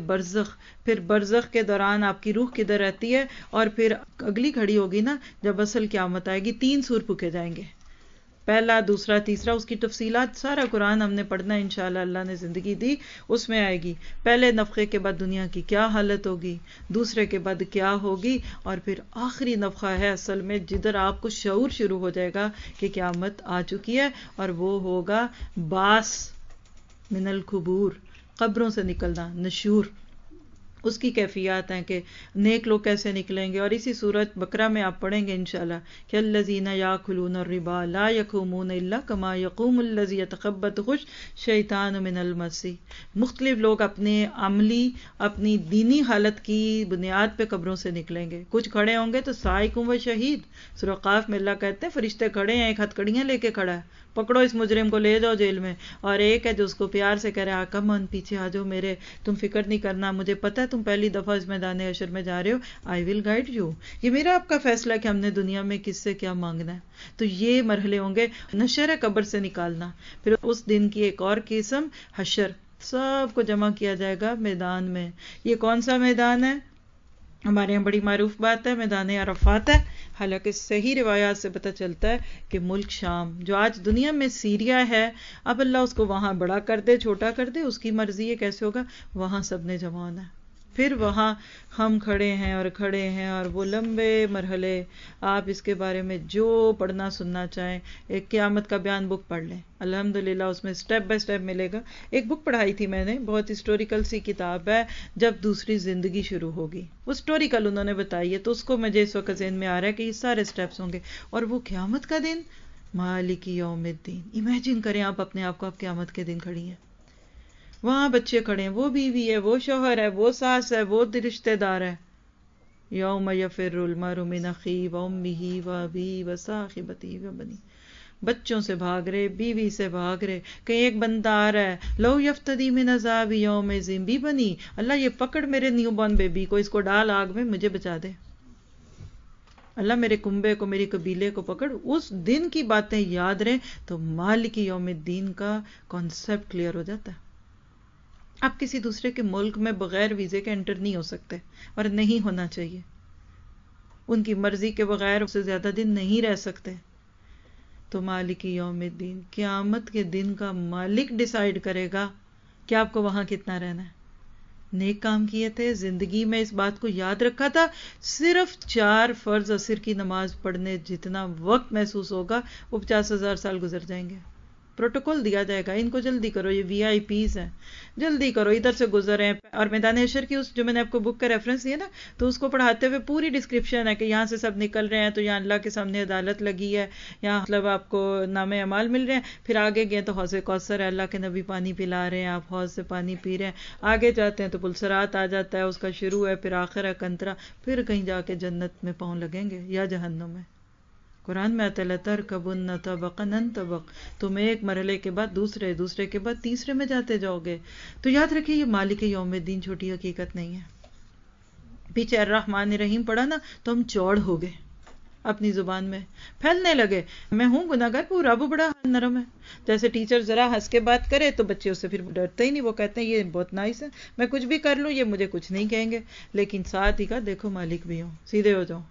برزخ کے دوران آپ کی روح کدھر رہتی ہے، اور پھر اگلی کھڑی ہوگی نا جب اصل قیامت آئے گی، 3 سور پھونکے جائیں گے، پہلا، دوسرا، تیسرا. اس کی تفصیلات سارا قرآن ہم نے پڑھنا ہے انشاءاللہ، اللہ نے زندگی دی اس میں آئے گی. پہلے نفخے کے بعد دنیا کی کیا حالت ہوگی، دوسرے کے بعد کیا ہوگی، اور پھر آخری نفخہ ہے اصل میں جدھر آپ کو شعور شروع ہو جائے گا کہ قیامت آ چکی ہے، اور وہ ہوگا باس من القبور، قبروں سے نکلنا، نشور. اس کی کیفیات ہیں کہ نیک لوگ کیسے نکلیں گے، اور اسی سورۃ بقرہ میں آپ پڑھیں گے انشاءاللہ کہ الذین یاکلون الربا لا یقومون الا کما یقوم الذی یتخبطہ الشیطان من المس. مختلف لوگ اپنے عملی، اپنی دینی حالت کی بنیاد پہ قبروں سے نکلیں گے. کچھ کھڑے ہوں گے تو سائقم و شہید، سورہ قاف میں اللہ کہتے ہیں فرشتے کھڑے ہیں، ایک ہتھکڑیاں لے کے کھڑا ہے، پکڑو اس مجرم کو لے جاؤ جیل میں. اور ایک ہے جو اس کو پیار سے کہہ رہا ہے کم آن، پیچھے آ جاؤ میرے، تم فکر نہیں کرنا، مجھے پتہ ہے تم پہلی دفعہ اس میدان حشر میں جا رہے ہو، آئی ول گائیڈ یو. یہ میرا آپ کا فیصلہ ہے کہ ہم نے دنیا میں کس سے کیا مانگنا ہے. تو یہ مرحلے ہوں گے، نشر قبر سے نکالنا. پھر اس دن کی ایک اور قسم حشر، سب کو جمع کیا جائے گا میدان میں. یہ کون سا میدان ہے؟ ہمارے یہاں بڑی معروف بات ہے، میدان عرفات ہے. حالانکہ صحیح روایات سے پتہ چلتا ہے کہ ملک شام جو آج دنیا میں سیریا ہے، اب اللہ اس کو وہاں بڑا کر دے، چھوٹا کر دے، اس کی مرضی ہے کیسے ہوگا، وہاں سب نے جمع ہونا ہے. پھر وہاں ہم کھڑے ہیں اور وہ لمبے مرحلے، آپ اس کے بارے میں جو پڑھنا سننا چاہیں، ایک قیامت کا بیان بک پڑھ لیں، الحمدللہ اس میں سٹیپ بائی سٹیپ ملے گا. ایک بک پڑھائی تھی میں نے، بہت ہسٹوریکل سی کتاب ہے، جب دوسری زندگی شروع ہوگی، وہ ہسٹوریکل انہوں نے بتائی ہے، تو اس کو مجھے اس وقت ذہن میں آ رہا ہے کہ یہ سارے سٹیپس ہوں گے. اور وہ قیامت کا دن، مالک یوم الدین. امیجن کریں آپ اپنے آپ کو، آپ قیامت کے دن کھڑی ہیں، وہاں بچے کھڑے ہیں، وہ بیوی ہے، وہ شوہر ہے، وہ ساس ہے، وہ رشتہ دار ہے. یوم یفر المرء من اخیہ وامہ وابیہ وصاحبتہ وبنیہ. بچوں سے بھاگ رہے، بیوی سے بھاگ رہے، کہیں ایک بندہ آ رہا ہے، لو یفتدی من عذاب یومئذ ببنی، اللہ یہ پکڑ میرے نیو بورن بیبی کو، اس کو ڈال آگ میں، مجھے بچا دے. اللہ میرے کنبے کو، میری قبیلے کو پکڑ. اس دن کی باتیں یاد رہیں تو مالک یوم الدین کا کانسیپٹ کلیئر ہو جاتا ہے. آپ کسی دوسرے کے ملک میں بغیر ویزے کے انٹر نہیں ہو سکتے، اور نہیں ہونا چاہیے. ان کی مرضی کے بغیر اس سے زیادہ دن نہیں رہ سکتے. تو مالک یوم الدین، قیامت کے دن کا مالک ڈیسائیڈ کرے گا کہ آپ کو وہاں کتنا رہنا ہے. نیک کام کیے تھے، زندگی میں اس بات کو یاد رکھا تھا، صرف 4 فرض عصر کی نماز پڑھنے جتنا وقت محسوس ہوگا، وہ 50,000 سال گزر جائیں گے. پروٹوکول دیا جائے گا، ان کو جلدی کرو، یہ وی آئی پیز ہیں، جلدی کرو، ادھر سے گزریں. اور میدان حشر کی اس جو میں نے آپ کو بک کا ریفرنس دیا نا، تو اس کو پڑھاتے ہوئے پوری ڈسکرپشن ہے کہ یہاں سے سب نکل رہے ہیں تو یہاں اللہ کے سامنے عدالت لگی ہے، یہاں مطلب آپ کو نام اعمال مل رہے ہیں. پھر آگے گئے تو حوض کوثر ہے، اللہ کے نبی پانی پلا رہے ہیں، آپ حوض سے پانی پی رہے ہیں. آگے جاتے ہیں تو پلسرات آ جاتا ہے، اس کا شروع ہے، پھر آخر ہے کنترا، پھر کہیں جا کے جنت میں پاؤں لگیں گے یا جہنم میں. قرآن میں آتا ہے لَتَرْكَبُنَّ طَبَقًا عَن طَبَقٍ، تم ایک مرحلے کے بعد دوسرے، دوسرے کے بعد تیسرے میں جاتے جاؤ گے. تو یاد رکھیے یہ مالک یوم الدین چھوٹی حقیقت نہیں ہے. پیچھے الرحمن الرحیم پڑھا نا تو ہم چوڑ ہو گئے اپنی زبان میں، پھیلنے لگے. میں ہوں گناہگار، وہ رب بڑا نرم ہے. جیسے ٹیچر ذرا ہنس کے بات کرے تو بچے اس سے پھر ڈرتے ہی نہیں، وہ کہتے ہیں یہ بہت نائس ہے، میں کچھ بھی کر لوں یہ مجھے کچھ نہیں کہیں گے. لیکن ساتھ ہی کہا دیکھو مالک بھی ہوں، سیدھے ہو جاؤ.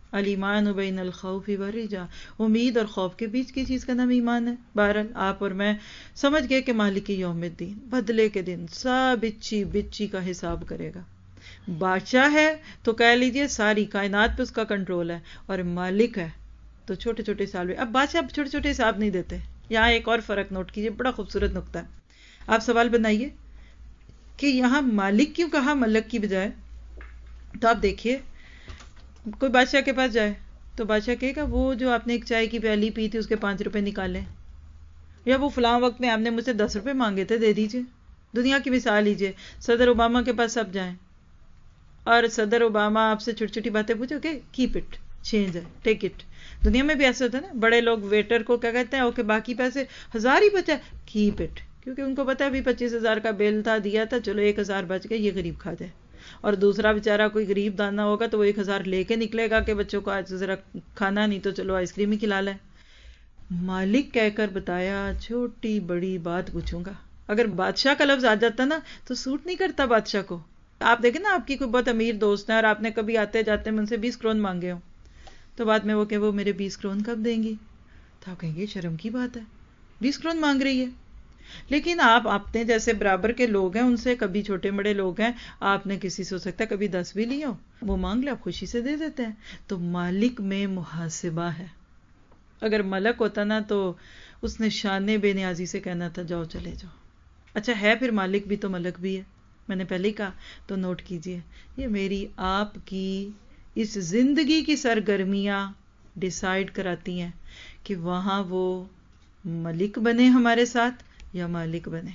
الایمان بین الخوف والرجا، امید اور خوف کے بیچ کی چیز کا نام ایمان ہے. بہرحال آپ اور میں سمجھ گئے کہ مالک یوم الدین، بدلے کے دن سب بچی بچی کا حساب کرے گا. بادشاہ ہے تو کہہ لیجئے ساری کائنات پہ اس کا کنٹرول ہے، اور مالک ہے تو چھوٹے چھوٹے حساب. اب بادشاہ چھوٹے چھوٹے حساب نہیں دیتے. یہاں ایک اور فرق نوٹ کیجئے، بڑا خوبصورت نقطہ ہے. آپ سوال بنائیے کہ یہاں مالک کیوں کہا ملک کی بجائے. تو آپ دیکھیے کوئی بادشاہ کے پاس جائے تو بادشاہ کہے گا وہ جو آپ نے ایک چائے کی پیالی پی تھی اس کے 5 روپے نکالیں، یا وہ فلاں وقت میں آپ نے مجھ سے 10 روپے مانگے تھے دے دیجئے. دنیا کی مثال لیجئے، صدر اوباما کے پاس سب جائیں اور صدر اوباما آپ سے چھوٹی چھوٹی باتیں پوچھو کہ کیپ اٹ، چینج ہے، ٹیک اٹ. دنیا میں بھی ایسا ہوتا ہے نا، بڑے لوگ ویٹر کو کیا کہتے ہیں، اوکے باقی پیسے 1000 ہی بچا، کیپ اٹ، کیونکہ ان کو پتا ہے ابھی 25,000 کا بل تھا دیا تھا، چلو 1000 بچ گئے، یہ غریب کھا جائے. اور دوسرا بیچارہ کوئی غریب دانا ہوگا تو وہ 1000 لے کے نکلے گا کہ بچوں کو آج ذرا کھانا نہیں تو چلو آئس کریم ہی کھلا لیں. مالک کہہ کر بتایا چھوٹی بڑی بات پوچھوں گا. اگر بادشاہ کا لفظ آ جاتا نا تو سوٹ نہیں کرتا بادشاہ کو. آپ دیکھیں نا، آپ کی کوئی بہت امیر دوست ہے اور آپ نے کبھی آتے جاتے من سے 20 کرون مانگے ہوں، تو بعد میں وہ کہ وہ میرے 20 کرون کب دیں گی، تو آپ کہیں گے شرم کی بات ہے، 20 کرون مانگ رہی ہے. لیکن آپ اپنے جیسے برابر کے لوگ ہیں، ان سے کبھی چھوٹے بڑے لوگ ہیں، آپ نے کسی سے ہو سکتا ہے کبھی 10 بھی لیا ہو، وہ مانگ لے آپ خوشی سے دے دیتے ہیں. تو مالک میں محاسبہ ہے. اگر ملک ہوتا نا تو اس نے شان بے نیازی سے کہنا تھا جاؤ چلے جاؤ. اچھا ہے پھر مالک بھی تو ملک بھی ہے، میں نے پہلے ہی کہا. تو نوٹ کیجئے یہ میری آپ کی اس زندگی کی سرگرمیاں ڈیسائیڈ کراتی ہیں کہ وہاں وہ ملک بنے ہمارے ساتھ یا مالک بنے.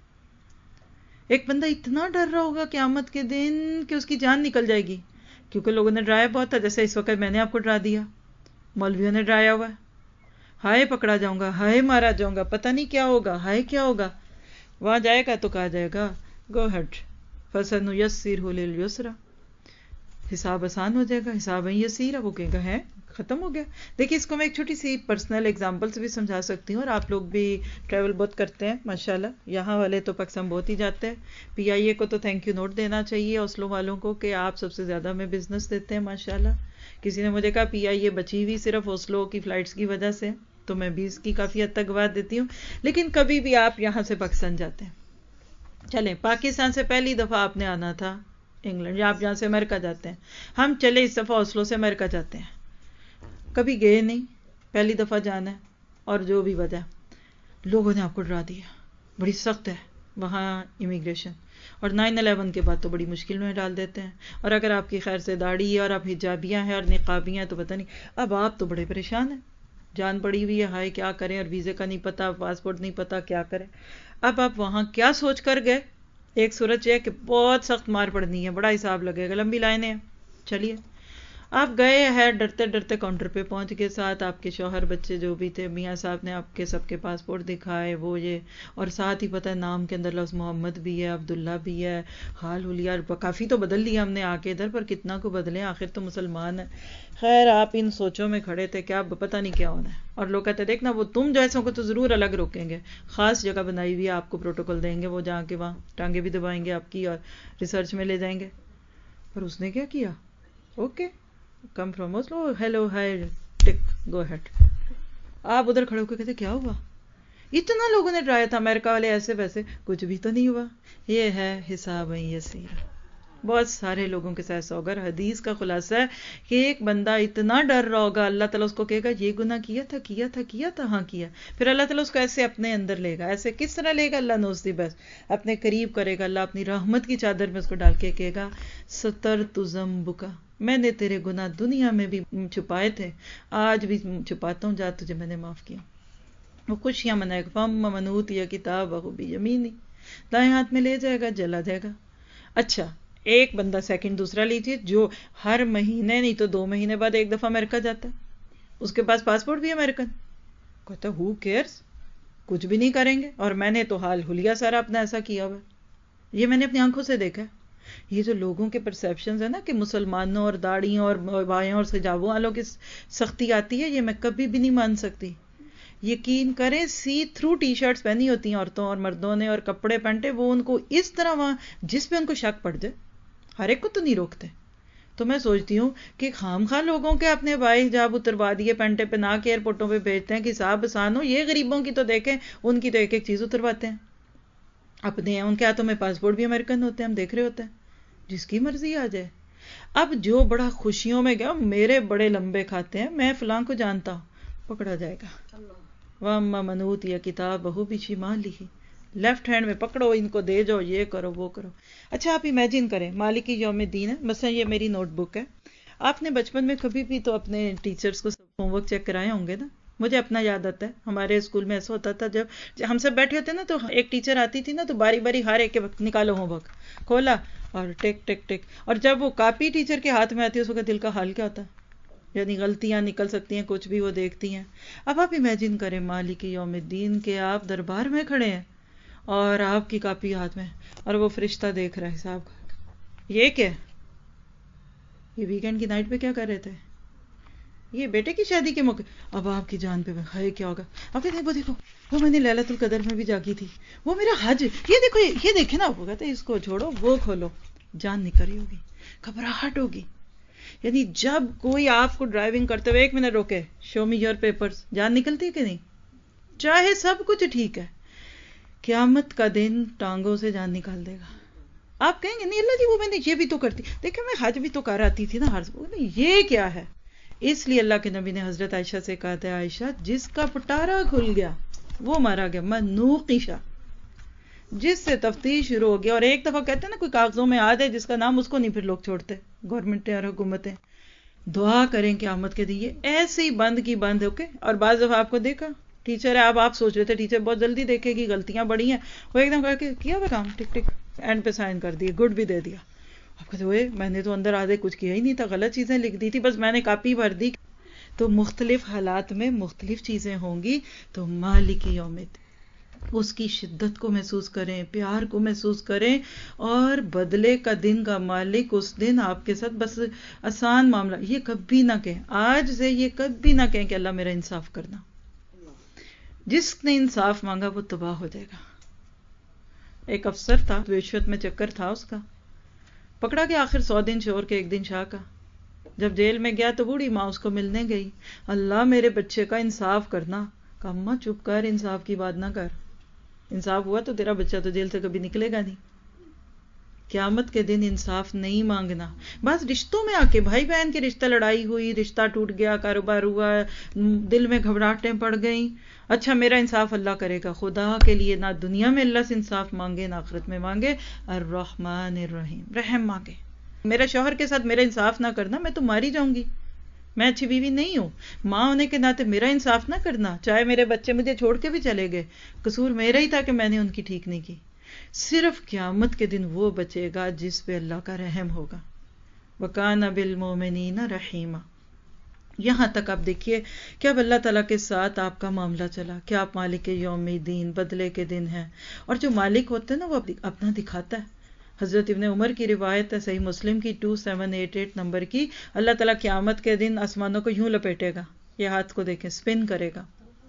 ایک بندہ اتنا ڈر رہا ہوگا قیامت کے دن کہ اس کی جان نکل جائے گی، کیونکہ لوگوں نے ڈرایا بہت تھا. جیسے اس وقت میں نے آپ کو ڈرا دیا، مولویوں نے ڈرایا ہوا ہے، ہائے پکڑا جاؤں گا، ہائے مارا جاؤں گا، پتہ نہیں کیا ہوگا، ہائے کیا ہوگا. وہاں جائے گا تو کہا جائے گا گو ہیڈ فَسَنُيَسِّرُهُ لِلْيُسْرَىٰ، حساب آسان ہو جائے گا، حساب یسیر. وہ کہے گا ہے ختم ہو گیا. دیکھیے اس کو میں ایک چھوٹی سی پرسنل اگزامپل سے بھی سمجھا سکتی ہوں، اور آپ لوگ بھی ٹریول بہت کرتے ہیں ماشاءاللہ. یہاں والے تو پاکستان بہت ہی جاتے ہیں. پی آئی اے کو تو تھینک یو نوٹ دینا چاہیے، اوسلو والوں کو، کہ آپ سب سے زیادہ ہمیں بزنس دیتے ہیں ماشاءاللہ. کسی نے مجھے کہا پی آئی اے بچی ہوئی صرف اوسلو کی فلائٹس کی وجہ سے، تو میں بھی اس کی کافی حد تک گواہ دیتی ہوں. لیکن کبھی بھی آپ یہاں سے پاکستان جاتے ہیں، چلیں پاکستان سے پہلی دفعہ آپ نے آنا تھا انگلینڈ، یا آپ یہاں سے امریکہ جاتے ہیں. ہم چلے اس دفعہ اوسلو سے امریکہ جاتے ہیں، کبھی گئے نہیں، پہلی دفعہ جانا ہے، اور جو بھی وجہ لوگوں نے آپ کو ڈرا دیا، بڑی سخت ہے وہاں امیگریشن، اور 9/11 کے بعد تو بڑی مشکل میں ڈال دیتے ہیں. اور اگر آپ کی خیر سے داڑھی ہے اور آپ حجابیاں ہیں اور نقابیاں ہیں تو پتہ نہیں. اب آپ تو بڑے پریشان ہیں، جان پڑی ہوئی ہے، ہائے کیا کریں، اور ویزے کا نہیں پتا، پاسپورٹ نہیں پتا، کیا کریں. اب آپ وہاں کیا سوچ کر گئے؟ ایک صورت یہ ہے کہ بہت سخت مار پڑنی ہے، بڑا حساب لگے گا، لمبی لائنیں ہیں. چلیے آپ گئے ہیں، ڈرتے ڈرتے کاؤنٹر پہ پہنچ کے، ساتھ آپ کے شوہر بچے جو بھی تھے، میاں صاحب نے آپ کے سب کے پاسپورٹ دکھائے، وہ یہ، اور ساتھ ہی پتہ ہے نام کے اندر لفظ محمد بھی ہے، عبداللہ بھی ہے، حال حلیہ کافی تو بدل لیا ہم نے آ کے ادھر، پر کتنا کو بدلے، آخر تو مسلمان ہے. خیر آپ ان سوچوں میں کھڑے تھے کہ آپ پتہ نہیں کیا ہونا ہے. اور لوگ کہتے دیکھنا وہ تم جیسوں کو تو ضرور الگ روکیں گے، خاص جگہ بنائی ہوئی ہے، آپ کو پروٹوکول دیں گے، وہ جا کے وہاں ٹانگیں بھی دبائیں گے آپ کی اور ریسرچ میں لے جائیں گے. پر اس نے کیا کیا؟ Okay come from Oslo, hello hi tick go head. آپ ادھر کھڑے ہو کے کہتے کیا ہوا؟ اتنا لوگوں نے ڈرایا تھا امریکہ والے ایسے ویسے، کچھ بھی تو نہیں ہوا. یہ ہے حساب یسیر. بہت سارے لوگوں کے ساتھ ہوگا. حدیث کا خلاصہ ہے کہ ایک بندہ اتنا ڈر رہا ہوگا، اللہ تعالیٰ اس کو کہے گا یہ گناہ کیا تھا، ہاں کیا. پھر اللہ تعالیٰ اس کو ایسے اپنے اندر لے گا. ایسے کس طرح لے گا؟ اللہ نوز دی بیسٹ. اپنے قریب کرے گا، اللہ اپنی رحمت کی چادر میں اس کو ڈال کے کہے گا سترت ذنبک، میں نے تیرے گناہ دنیا میں بھی چھپائے تھے، آج بھی چھپاتا ہوں، جا تجھے میں نے معاف کیا. وہ خوشیاں منائے گا. فَمَّ مَنْ أُوتِيَ كِتَابَهُ بِيَمِينِهِ، دائیں ہاتھ میں لے جائے گا، جلا جائے گا. اچھا ایک بندہ سیکنڈ دوسرا لیجیے جو ہر مہینے نہیں تو 2 مہینے بعد ایک دفعہ امریکہ جاتا ہے، اس کے پاس پاسپورٹ بھی امریکن، کہتا ہے ہو کیئرس، کچھ بھی نہیں کریں گے. اور میں نے تو حال حلیہ سارا اپنا ایسا کیا ہوا ہے، یہ میں نے اپنی آنکھوں سے دیکھا ہے. یہ جو لوگوں کے پرسیپشنز ہیں نا کہ مسلمانوں اور داڑھیوں اور بائیں اور حجابوں والوں کی سختی آتی ہے، یہ میں کبھی بھی نہیں مان سکتی. یقین کریں سی تھرو ٹی شرٹس پہنی ہوتی ہیں عورتوں اور مردوں نے، اور کپڑے پہنتے وہ ان کو اس طرح وہاں جس پہ ان کو شک پڑ جائے، ہر ایک کو تو نہیں روکتے. تو میں سوچتی ہوں کہ خام خواہ لوگوں کے اپنے بھائی حجاب اتروا دیے پینٹے پہنا کے ایئرپورٹوں پہ بھیجتے ہیں کہ صاحب آسان ہو. یہ غریبوں کی تو دیکھیں, ان کی تو ایک ایک چیز اترواتے ہیں اپنے. ان کے ہاتھوں میں پاسپورٹ بھی امریکن ہوتے ہیں, ہم دیکھ رہے ہوتے ہیں, جس کی مرضی آ جائے. اب جو بڑا خوشیوں میں گیا میرے بڑے لمبے کھاتے ہیں, میں فلاں کو جانتا ہوں, پکڑا جائے گا. وَأَمَّا مَنْ أُوتِيَ كِتَابَهُ بِشِمَالِهِ, لیفٹ ہینڈ میں پکڑو, ان کو دے جاؤ, یہ کرو وہ کرو. اچھا آپ امیجن کریں مالک یوم الدین ہے, مثلا یہ میری نوٹ بک ہے. آپ نے بچپن میں کبھی بھی تو اپنے ٹیچرز کو ہوم ورک چیک کرائے ہوں گے نا. مجھے اپنا یاد آتا ہے, ہمارے اسکول میں ایسا ہوتا تھا جب ہم سب بیٹھے ہوتے نا تو ایک ٹیچر آتی تھی نا تو باری باری ہر ایک کے وقت نکالو ہوم ورک, کھولا اور ٹک ٹک ٹک. اور جب وہ کاپی ٹیچر کے ہاتھ میں آتی ہے اس وقت دل کا حال کیا ہوتا ہے, یعنی غلطیاں نکل سکتی ہیں, کچھ بھی وہ دیکھتی ہیں. اب آپ امیجن کریں مالک یوم الدین کے آپ دربار میں کھڑے ہیں اور آپ کی کاپی ہاتھ میں, اور وہ فرشتہ دیکھ رہا ہے صاحب, یہ کیا, یہ ویکینڈ کی نائٹ پہ کیا کر رہے تھے, یہ بیٹے کی شادی کے موقع. اب آپ کی جان پہ ہے کیا ہوگا. آپ کہتے ہیں وہ دیکھو وہ میں نے لیلۃ القدر میں بھی جاگی تھی, وہ میرا حج, یہ دیکھو یہ دیکھے نا. وہ کہتے ہیں اس کو چھوڑو وہ کھولو, جان نکل رہی ہوگی, گھبراہٹ ہوگی. یعنی جب کوئی آپ کو ڈرائیونگ کرتے ہوئے 1 منٹ روکے, شو می یور پیپرز, جان نکلتی ہے کہ نہیں, چاہے سب کچھ ٹھیک ہے. قیامت کا دن ٹانگوں سے جان نکال دے گا. آپ کہیں گے نہیں اللہ جی وہ میں نے یہ بھی تو کرتی, دیکھیں میں حج بھی تو کر آتی تھی نا, ہر یہ کیا ہے. اس لیے اللہ کے نبی نے حضرت عائشہ سے کہا تھا, عائشہ جس کا پٹارا کھل گیا وہ مارا گیا, منوقشہ, جس سے تفتیش شروع ہو گیا. اور ایک دفعہ کہتے ہیں نا کوئی کاغذوں میں آ جائے جس کا نام, اس کو نہیں پھر لوگ چھوڑتے, گورنمنٹیں اور حکومتیں. دعا کریں قیامت کے دیے ایسے ہی بند کی بند ہو کے. اور بعض دفعہ آپ کو دیکھا ٹیچر ہے, اب آپ سوچ رہے تھے ٹیچر بہت جلدی دیکھے گی, غلطیاں بڑی ہیں, وہ ایک دم کر کے کیا وہ کام, ٹک ٹک اینڈ پہ سائن کر دیے, گڈ بھی دے دیا. آپ کہتے ہوئے میں نے تو اندر آدھے کچھ کیا ہی نہیں تھا, غلط چیزیں لکھ دی تھی, بس میں نے کاپی بھر دی. تو مختلف حالات میں مختلف چیزیں ہوں گی. تو مالک یوم الدین, اس کی شدت کو محسوس کریں, پیار کو محسوس کریں, اور بدلے کا دن کا مالک اس دن آپ کے ساتھ بس آسان معاملہ. یہ کبھی نہ کہیں, آج سے یہ کبھی نہ کہیں کہ اللہ میرا انصاف کرنا. جس نے انصاف مانگا وہ تباہ ہو جائے گا. ایک افسر تھا, رشوت میں چکر تھا اس کا, پکڑا گیا آخر 100 دن شوہر کے 1 دن شاہ کا. جب جیل میں گیا تو بوڑھی ماں اس کو ملنے گئی, اللہ میرے بچے کا انصاف کرنا. کہا اماں چپ کر, انصاف کی بات نہ کر, انصاف ہوا تو تیرا بچہ تو جیل سے کبھی نکلے گا نہیں. قیامت کے دن انصاف نہیں مانگنا. بس رشتوں میں آ کے بھائی بہن کے رشتہ, لڑائی ہوئی, رشتہ ٹوٹ گیا, کاروبار ہوا, دل میں گھبراہٹیں پڑ گئیں, اچھا میرا انصاف اللہ کرے گا. خدا کے لیے نہ دنیا میں اللہ سے انصاف مانگے نہ آخرت میں مانگے. الرحمن الرحیم, رحم مانگے. میرے شوہر کے ساتھ میرا انصاف نہ کرنا, میں تو ماری جاؤں گی, میں اچھی بیوی نہیں ہوں. ماں ہونے کے ناطے میرا انصاف نہ کرنا, چاہے میرے بچے مجھے چھوڑ کے بھی چلے گئے, قصور میرا ہی تھا کہ میں نے ان کی ٹھیک نہیں کی. صرف قیامت کے دن وہ بچے گا جس پہ اللہ کا رحم ہوگا. وَكَانَ بِالْمُؤْمِنِينَ رَحِيمًا. یہاں تک آپ دیکھیے کہ اب اللہ تعالیٰ کے ساتھ آپ کا معاملہ چلا کہ آپ مالک یوم الدین, بدلے کے دن ہیں. اور جو مالک ہوتے ہیں نا وہ اپنا دکھاتا ہے. حضرت ابن عمر کی روایت ہے صحیح مسلم کی 2788 نمبر کی, اللہ تعالیٰ قیامت کے دن آسمانوں کو یوں لپیٹے گا, یہ ہاتھ کو دیکھیں سپن کرے گا,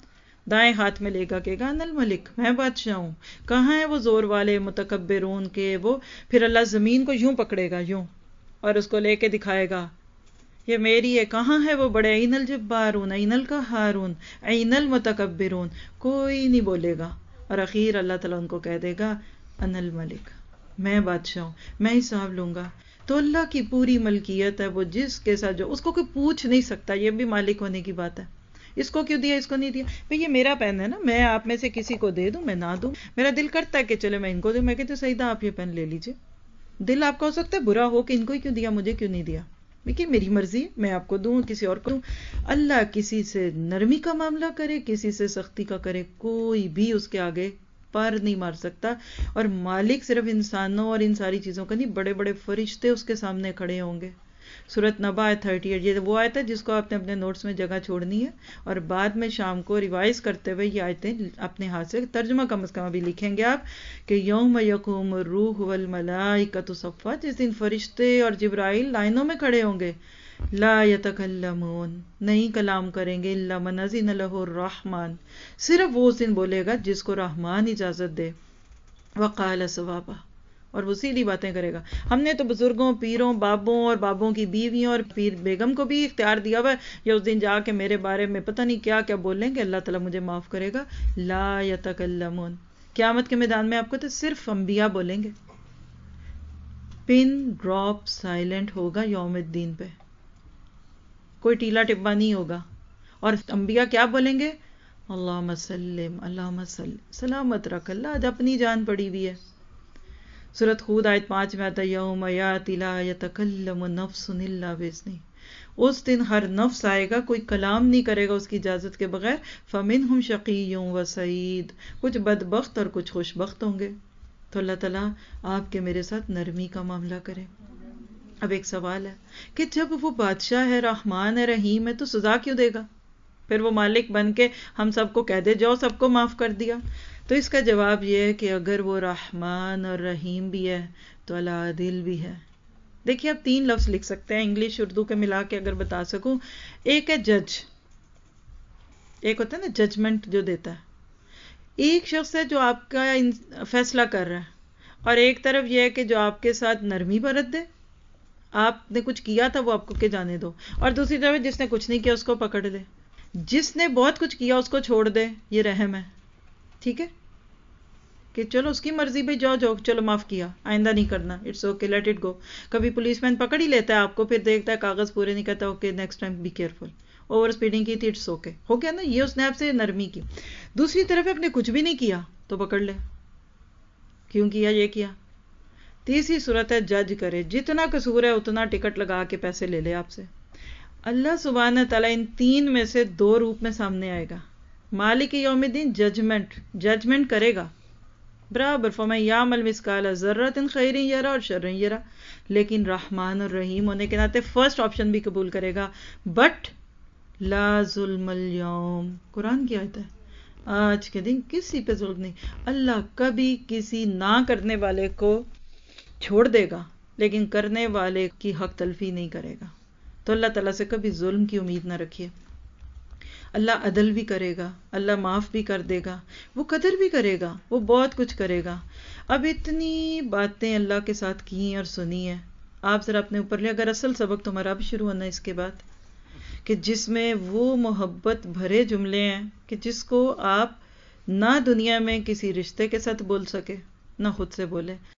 دائیں ہاتھ میں لے گا, کہے گا انا الملک, میں بادشاہ ہوں. کہاں ہے وہ زور والے متکبرون کے وہ. پھر اللہ زمین کو یوں پکڑے گا یوں, اور اس کو لے کے دکھائے گا یہ میری ہے. کہاں ہے وہ بڑے, این الجبارون, این القہارون, این المتکبرون. کوئی نہیں بولے گا, اور اخیر اللہ تعالیٰ ان کو کہہ دے گا انا الملک, میں بادشاہ ہوں, میں حساب لوں گا. تو اللہ کی پوری ملکیت ہے, وہ جس کے ساتھ جو, اس کو کوئی پوچھ نہیں سکتا. یہ بھی مالک ہونے کی بات ہے, اس کو کیوں دیا, اس کو نہیں دیا. بھئی یہ میرا پین ہے نا, میں آپ میں سے کسی کو دے دوں, میں نہ دوں, میرا دل کرتا ہے کہ چلے میں ان کو دوں, میں کہتی ہوں سیدہ آپ یہ پین لے لیجئے. دل آپ کا ہو سکتا ہے برا ہو کہ ان کو ہی کیوں دیا, مجھے کیوں نہیں دیا. دیکھیے میری مرضی, میں آپ کو دوں, کسی اور کو دوں. اللہ کسی سے نرمی کا معاملہ کرے, کسی سے سختی کا کرے, کوئی بھی اس کے آگے پر نہیں مار سکتا. اور مالک صرف انسانوں اور ان ساری چیزوں کا نہیں, بڑے بڑے فرشتے اس کے سامنے کھڑے ہوں گے. سورۃ نبا 38, یہ وہ آیت ہے جس کو آپ نے اپنے نوٹس میں جگہ چھوڑنی ہے, اور بعد میں شام کو ریوائز کرتے ہوئے یہ آیتیں اپنے ہاتھ سے ترجمہ کم از کم ابھی لکھیں گے آپ, کہ یوم یقوم الروح والملائکۃ صفا, جس دن فرشتے اور جبرائیل لائنوں میں کھڑے ہوں گے. لا یتکلمون, نہیں کلام کریں گے, الا من اذن لہ الرحمن, صرف وہ اس دن بولے گا جس کو رحمان اجازت دے. وقال صوابا, اور وہ سیدھی باتیں کرے گا. ہم نے تو بزرگوں، پیروں، بابوں اور بابوں کی بیویوں اور پیر بیگم کو بھی اختیار دیا ہوا ہے، یا اس دن جا کے میرے بارے میں پتہ نہیں کیا کیا بولیں گے، اللہ تعالیٰ مجھے معاف کرے گا. لا یتکلمون، قیامت کے میدان میں آپ کو تو صرف انبیاء بولیں گے. پن ڈراپ سائلنٹ ہوگا یوم الدین پہ، کوئی ٹیلا ٹپا نہیں ہوگا. اور انبیاء کیا بولیں گے؟ اللہم سلم، اللہم سلم، سلامت رکھ اللہ، آج اپنی جان پڑی ہوئی ہے. سورۃ ہود آیت 5 میں آتا ہے یوم یاتی لا یتکلم نفس الا باذنہ، اس دن ہر نفس آئے گا، کوئی کلام نہیں کرے گا اس کی اجازت کے بغیر. فمنہم شقی و سعید، کچھ بدبخت اور کچھ خوش بخت ہوں گے. تو اللہ تعالیٰ آپ کے میرے ساتھ نرمی کا معاملہ کرے. اب ایک سوال ہے کہ جب وہ بادشاہ ہے، رحمان ہے، رحیم ہے، تو سزا کیوں دے گا؟ پھر وہ مالک بن کے ہم سب کو کہہ دے جاؤ سب کو معاف کر دیا. تو اس کا جواب یہ ہے کہ اگر وہ رحمان اور رحیم بھی ہے تو العادل بھی ہے. دیکھیے آپ 3 لفظ لکھ سکتے ہیں انگلش اردو کے ملا کے اگر بتا سکوں. ایک ہے جج، ایک ہوتا ہے نا ججمنٹ جو دیتا ہے. ایک شخص ہے جو آپ کا فیصلہ کر رہا ہے، اور ایک طرف یہ ہے کہ جو آپ کے ساتھ نرمی برت دے، آپ نے کچھ کیا تھا وہ آپ کو کہ جانے دو، اور دوسری طرف جس نے کچھ نہیں کیا اس کو پکڑ لے. جس نے بہت کچھ کیا اس کو چھوڑ دے، یہ رحم ہے. ٹھیک ہے کہ چلو اس کی مرضی بھائی، جاؤ جاؤ چلو معاف کیا، آئندہ نہیں کرنا، it's okay let it go. کبھی پولیس مین پکڑ ہی لیتا ہے آپ کو، پھر دیکھتا ہے کاغذ پورے نہیں کرتا، okay next time be careful. Over speeding کی تھی، اٹس اوکے، ہو گیا نا، یہ اس نے آپ سے نرمی کی. دوسری طرف آپ نے کچھ بھی نہیں کیا تو پکڑ لے، کیوں کیا، یہ کیا. تیسری صورت ہے جج کرے، جتنا قصور ہے اتنا ٹکٹ لگا کے پیسے لے لے آپ سے. اللہ سبحانہ تعالیٰ ان 3 میں سے 2 روپ میں سامنے آئے گا. مالک یوم الدین ججمنٹ کرے گا برابر، فَمَن يَعْمَلْ مِثْقَالَ ذَرَّةٍ خَيْرٍ يَرَهُ اور شَرٍّ يَرَهُ. لیکن رحمان اور رحیم ہونے کے ناطے فرسٹ آپشن بھی قبول کرے گا. بٹ لا ظلم اليوم، قرآن کی آیت ہے، آج کے دن کسی پہ ظلم نہیں. اللہ کبھی کسی نہ کرنے والے کو چھوڑ دے گا لیکن کرنے والے کی حق تلفی نہیں کرے گا. تو اللہ تعالیٰ سے کبھی ظلم کی امید نہ رکھیے. اللہ عدل بھی کرے گا، اللہ معاف بھی کر دے گا، وہ قدر بھی کرے گا، وہ بہت کچھ کرے گا. اب اتنی باتیں اللہ کے ساتھ کی اور سنی ہیں، آپ ذرا اپنے اوپر لے. اگر اصل سبق تمہارا بھی شروع ہونا ہے اس کے بعد، کہ جس میں وہ محبت بھرے جملے ہیں کہ جس کو آپ نہ دنیا میں کسی رشتے کے ساتھ بول سکے، نہ خود سے بولے.